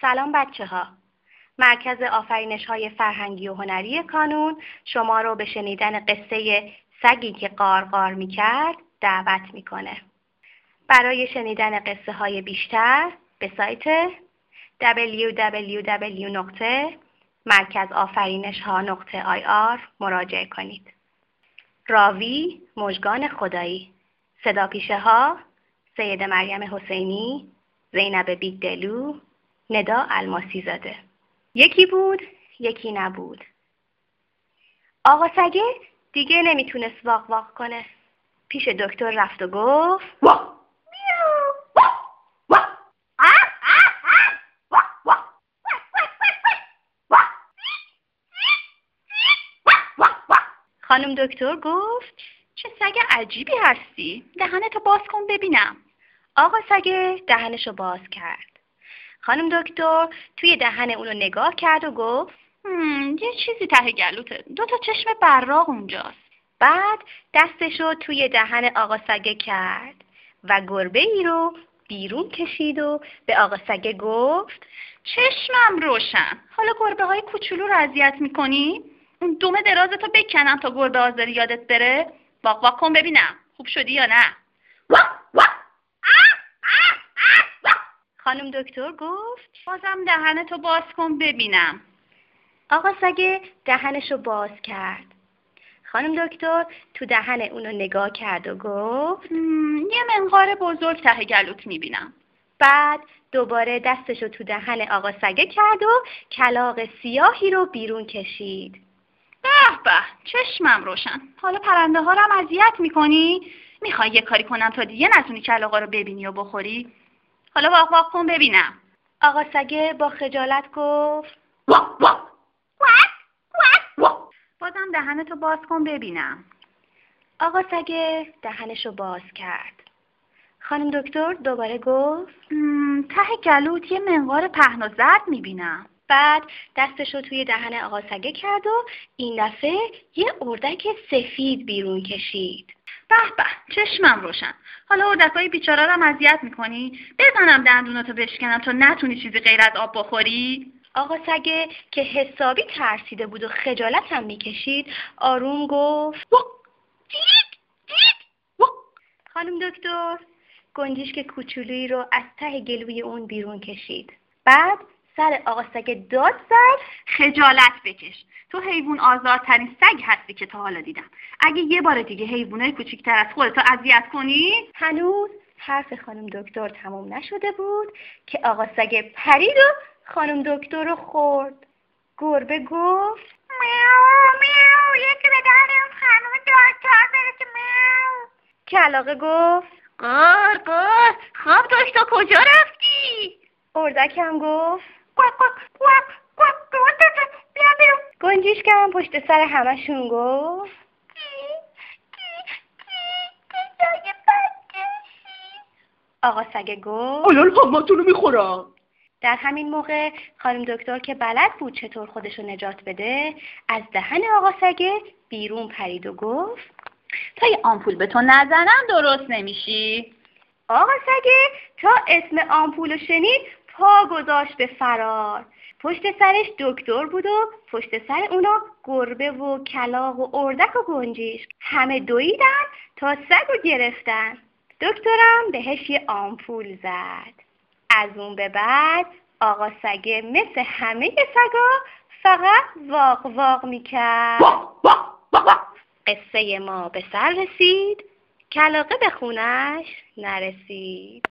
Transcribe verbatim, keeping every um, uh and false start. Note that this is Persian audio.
سلام بچه ها. مرکز آفرینش‌های فرهنگی و هنری کانون شما رو به شنیدن قصه سگی که قارقار می‌کرد دعوت می‌کنه. برای شنیدن قصه های بیشتر به سایت دبلیو دبلیو دبلیو دات مرکز آفرینش ها دات آی آر مراجعه کنید. راوی مژگان خدایی، صدا پیشه ها سید مریم حسینی، زینب بیگدلو، ندا الماسی زاده. یکی بود یکی نبود. آقا سگه دیگه نمیتونست واق واق کنه. پیش دکتر رفت و گفت خانم دکتر گفت چه سگ عجیبی هستی؟ دهنتو باز کن ببینم. آقا سگه دهنشو باز کرد. خانم دکتر توی دهن اونو نگاه کرد و گفت هم، یه چیزی ته گلوته، دو تا چشم براق اونجاست. بعد دستشو توی دهن آقا سگه کرد و گربه ای رو بیرون کشید و به آقا سگه گفت چشمم روشن. حالا گربه های کوچولو رو اذیت میکنی؟ اون دومه درازتو بکنم تا گربه آزاری یادت بره؟ واق واق کن ببینم خوب شدی یا نه؟ خانم دکتر گفت بازم دهنتو باز کن ببینم. آقا سگه دهنشو باز کرد. خانم دکتر تو دهن اونو نگاه کرد و گفت یه منقار بزرگ ته گلوت میبینم. بعد دوباره دستشو تو دهن آقا سگه کرد و کلاغ سیاهی رو بیرون کشید. به به، چشمم روشن. حالا پرنده ها رو هم اذیت میکنی؟ میخوای یه کاری کنم تا دیگه نتونی کلاغا رو ببینی و بخوری؟ حالا واق واق کن ببینم. آقا سگه با خجالت گفت بازم دهنتو باز کن ببینم. آقا سگه دهنشو باز کرد. خانم دکتر دوباره گفت ته گلوت یه منقار پهن و زرد میبینم. بعد دستشو توی دهن آقا سگه کرد و این دفعه یه اردک سفید بیرون کشید. به به، چشمم روشن. حالا اردکای بیچاره رو هم اذیت میکنی؟ بزنم دندوناتو بشکنم تا نتونی چیزی غیر از آب بخوری؟ آقا سگه که حسابی ترسیده بود و خجالت هم میکشید آروم گفت خانم دکتر گنجشک کوچولویی رو از ته گلوی اون بیرون کشید. بعد سر آقا سگه داد زد خجالت بکش. تو حیوان آزارترین سگ هستی که تا حالا دیدم. اگه یه بار دیگه حیوانای کوچیک‌تر از خودتو اذیت کنی. هنوز حرف خانم دکتر تموم نشده بود که آقا سگه پرید و خانم دکتر رو خورد. گربه گفت میاو میاو، یکی به دهنم خانم دکتر برسه. میاو. کلاغه گفت قار قار، خواب داشت و کجا رفتی؟ اردک هم گفت قاق قاق قاق قاق قاق، بیا بیرون. گنجشک هم پشت سر همشون گفت آقا سگه گفت الان همتون رو میخورم. در همین موقع خانم دکتر که بلد بود چطور خودشو نجات بده از دهن آقا سگه بیرون پرید و گفت تا یه آمپول به تو نزنم درست نمیشی. آقا سگه تا اسم آمپولو شنید پا گذاشت به فرار. پشت سرش دکتر بود و پشت سر اونا گربه و کلاغ و اردک و گنجشک. همه دویدن تا سگو گرفتن. دکترم بهش یه آمپول زد. از اون به بعد آقا سگه مثل همه سگا فقط واق واق میکرد. قصه ما به سر رسید، کلاغه به خونش نرسید.